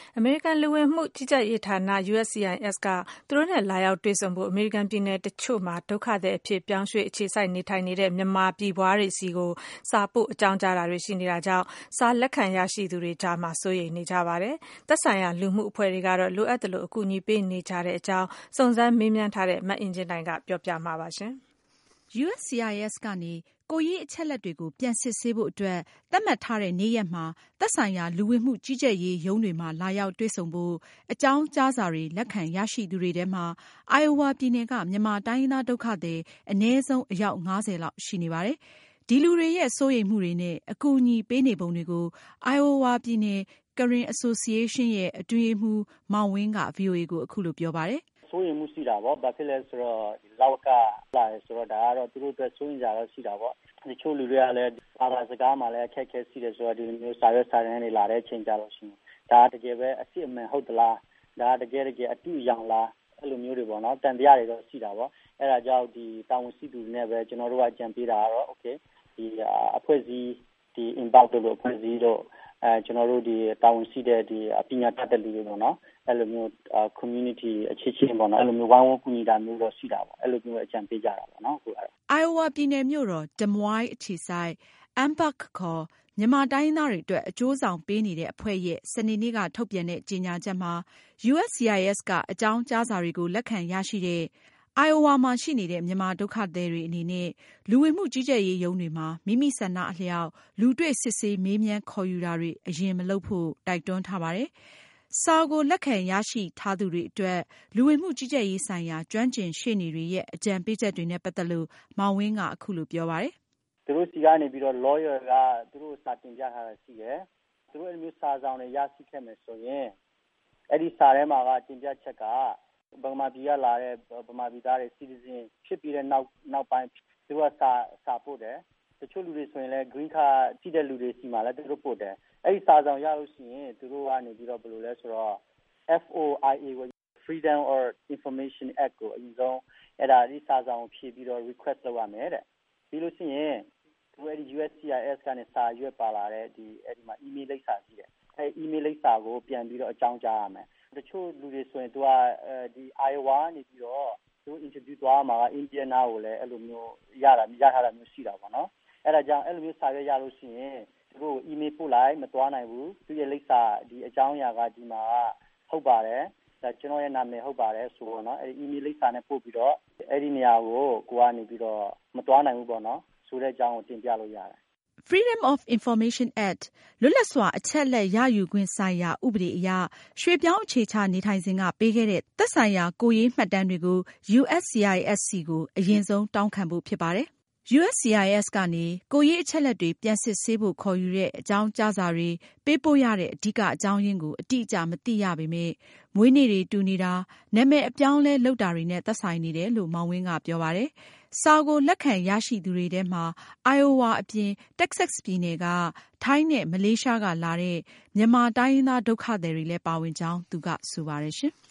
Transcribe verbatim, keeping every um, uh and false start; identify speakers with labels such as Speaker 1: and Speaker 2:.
Speaker 1: အမေရိကန်လူဝင်မှုကြီးကြပ်ရေးဌာန U S C I S ကသူတို့နဲ့လာရောက်တွေ့ဆုံဖို့အမေရိကန်ပြည်နယ်တချို့မှာဒုက္ခသည်အဖြစ်ပြောင်းရွှေ့အခြေစိုက်နေထိုင်နေတဲ့မြန်မာပြည်ဖွားတွေစီကိုစာပို့အကြောင်းကြားတာတွေရှိနေတာကြောင့်စာလက်ခံရရှိသူတွေကြားမှာစိုးရိမ်နေကြပါတယ်။သက်ဆိုင်ရာလူမှုအဖွဲ့တွေကတော့လိုအပ်သလိုအကူအညီပေးနေကြတဲ့အကြောင်းစုံစမ်းမေးမြန်းထားတဲ့မအင်ကြင်းနိုင်ကပြောပြမှာပါရှင်။
Speaker 2: U S C I S ကနေကိုယ်ရေးအချက်လက်တွေကိုပြန်စစ်ဆေးဖို့အတွက်သတ်မှတ်ထားတဲ့နေ့ရက်မှာသက်ဆိုင်ရာလူဝင်မှုကြီးကြပ်ရေးရုံးတွေမှာလာရောက်တွေ့ဆုံဖို့အကြောင်းကြားစာတွေလက်ခံရရှိသူတွေထဲမှာ Iowa ပြည်နယ်ကမြန်မာတိုင်းရင်းသားဒုက္ခသည်အနည်းဆုံးအယောက်ငါးဆယ်လောက်ရှိနေပါတယ်။ဒီလူတွေရဲ့စိုးရိမ်မှုတွေနဲ့အကူအညီပေးနေပုံတွေကို Iowa ပြည်နယ် Karen Association ရဲ့အတွင်းရေးမှူးမောင်ဝင်းက ဗွီအိုအေကိုအခုလိုပြောပါတယ်
Speaker 3: ။စိုးရိမ်မှုရှိတာပေါ့ဘာဖြစ်လဲဆိုတော့လောက်ကလာတယ်ဆိုတော့ဒါကတော့သူတို့အတွက်စိုးရိမ်ကြတော့ရှိတာပေါ့တချို့လူတွေကလည်းဘာသာစကားမှလည်းအခက်အခဲရှိတယ်ဆိုတော့ဒီလိုမျိုးစာရွက်စာတမ်းတွေလာတဲ့အချိန်ကြလို့ရှိရင်ဒါတကယ်ပဲအစ်အမှန်ဟုတ်သလားဒါတကယ်တကယ်အတူရောင်လားအဲ့လိုမျိုးတွေပေါ့နော်တန်တရားတွေတော့ရှိတာပေါ့အဲ့ဒါကြောင့်ဒီတာဝန်ရှိသူတွေနဲ့ပဲကျွန်တော်တို့ကကြံပေးတာကတော့ okay ဒီအဖွဲ့အစည်းဒီ impact လို့အဖွဲ့အစည်းတော့အဲကျွန်တော်တို့ဒီတာဝန်ရှိတဲ့ဒီအပညာတတ်တဲ့လူတွေပေါ့နော်အဲ့လိုမျိုး community အခြေချင်းပေါ့နော်အဲ့လိုမျိုးဝိုင်းဝန်းကူညီတာမျိုးတော့ရှိတာပေါ့အဲ့လိုမျိုးအကြံပေးကြတာပေါ့နော်အခုအဲ့
Speaker 2: Iowa ပြည်နယ်မြို့တော် Des Moines အခြေစိုက် အမ်ပတ် ခေါ်မြန်မာတိုင်းရင်းသားတွေအတွက်အကျိုးဆောင်ပေးနေတဲ့အဖွဲ့ရဲ့စနေနေ့ကထုတ်ပြန်တဲ့ကြေညာချက်မှာ U S C I S ကအကြောင်းကြားစာတွေကိုလက်ခံရရှိတဲ့Iowa မှာရှိနေတဲ့မြန်မာဒုက္ခသည်တွေအနေနဲ့လူဝင်မှုကြီးကြပ်ရေးရုံးတွေမှာမိမိဆန္ဒအလျောက်လူတွေ့စစ်ဆေးမေးမြန်းခေါ်ယူတာတွေအရင်မလုပ်ဖို့တိုက်တွန်းထားပါတယ်။စာကိုလက်ခံရရှိထားသူတွေအတွက်လူဝင်မှုကြီးကြပ်ရေးဆိုင်ရာကျွမ်းကျင်ရှေ့နေတွေရဲ့အကြံပေးချက်တွေနဲ့ပတ်သက်လို့မောင်ဝင်းကအခုလိုပြောပါတယ်
Speaker 3: ။သူတို့စီကနေပြီးတော့ lawyer ကသူတို့စာတင်ပြထားတာရှိတယ်။သူတို့အဲ့လိုမျိုးစာဆောင်တွေရရှိခဲ့မယ်ဆိုရင်အဲ့ဒီစာထဲမှာကတင်ပြချက်ကဗမာပြည်ကလာတဲ့ဗမာပြည်သားတွေ citizen ဖြစ်ပြီးတဲ့နောက်နောက်ပိုင်းသူကစာစာပို့တယ်တချို့လူတွေဆိုရင်လည်း green card ရှိတဲ့လူတွေစီမှာလည်းသူတို့ပို့တယ်အဲ့ဒီစာဆောင်ရလို့ရှိရင်သူတို့ကနေပြီးတော့ဘယ်လိုလဲဆိုတော့ F O I A ကို Freedom or Information Act ကိုအရင်ဆုံးအဲ့ဒါဒီစာဆောင်ဖြည့်ပြီးတော့ request လုပ်ရမယ်တဲ့ပြီးလို့ရှိရင်သူအဲ့ဒီ U S C I S ကနေစာရွက်ပါလာတဲ့ဒီအဲ့ဒီမှာ email လိပ်စာရှိတယ်အဲ့ email လိပ်စာကိုပြန်ပြီးတော့အကြောင်းကြားရမယ်တချို့လူတွေဆိုရင်သူကဒီ Iowa နေပြီးတော့သူ interview သွားမှာ Indiana ကိုလည်းအဲ့လိုမျိုးရတာရထားတာမျိုးရှိတာပေါ့နော်အဲ့ဒါကြောင့်အဲ့လိုမျိုးစာရွက်ရလို့ရှိရင်သူတို့ email ပို့လိုက်မသွားနိုင်ဘူးသူရဲ့လိပ်စာဒီအကြောင်းအရာကဒီမှာဟုတ်ပါတယ်ဒါကျွန်တော်ရဲ့နာမည်ဟုတ်ပါတယ်ဆိုတော့နော်အဲ့ဒီ email လိပ်စာနဲ့ပို့ပြီးတော့အဲ့ဒီနေရာကိုကိုကနေပြီးတော့မသွားနိုင်ဘူးပေါ့နော်ဆိုတဲ့အကြောင်းကိုတင်ပြလို့ရတယ်
Speaker 2: Freedom of Information Act လွတ်လပ်စွာအချက်အလက်ရယူခွင့်ဆိုင်ရာဥပဒေအရရွှေ့ပြောင်းအခြေချနေထိုင်စဉ်ကပေးခဲ့တဲ့သက်ဆိုင်ရာကိုယ်ရေးမှတ်တမ်းတွေကို U S C I S ဆီကိုအရင်ဆုံးတောင်းခံဖို့ဖြစ်ပါတယ်။ U S C I S ကနေကိုယ်ရေးအချက်အလက်တွေပြန်စစ်ဆေးဖို့ခေါ်ယူတဲ့အကြောင်းကြားစာတွေပေးပို့ရတဲ့အဓိကအကြောင်းရင်းကိုအတိအကျမသိရပေမယ့်မွေးနေ့တွေတူနေတာနာမည်အပြောင်းလဲလုပ်တာတွေနဲ့သက်ဆိုင်နေတယ်လို့မောင်ဝင်းကပြောပါတယ်။စာကိုလက်ခံရရှိသူတွေထဲမှာ Iowa အပြင် Texas ပြည်နယ်ကထိုင်းနဲ့မလေးရှားကလာတဲ့မြန်မာတိုင်းရင်းသားဒုက္ခသည်တွေလည်းပါဝင်ကြောင်းသူကဆိုပါတယ်ရှင်။